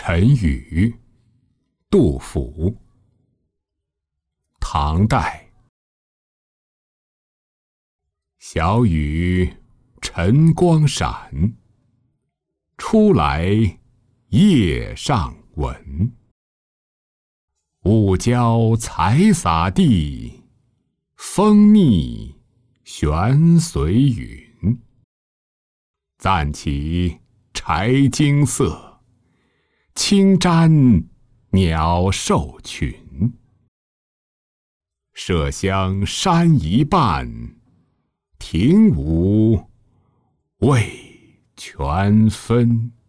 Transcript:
晨雨，杜甫。唐代。小雨晨光闪，初来夜上闻。雾交彩洒地，风逆旋随云。暂起柴经色，轻沾鸟兽群。麝香山一半，庭午未全分。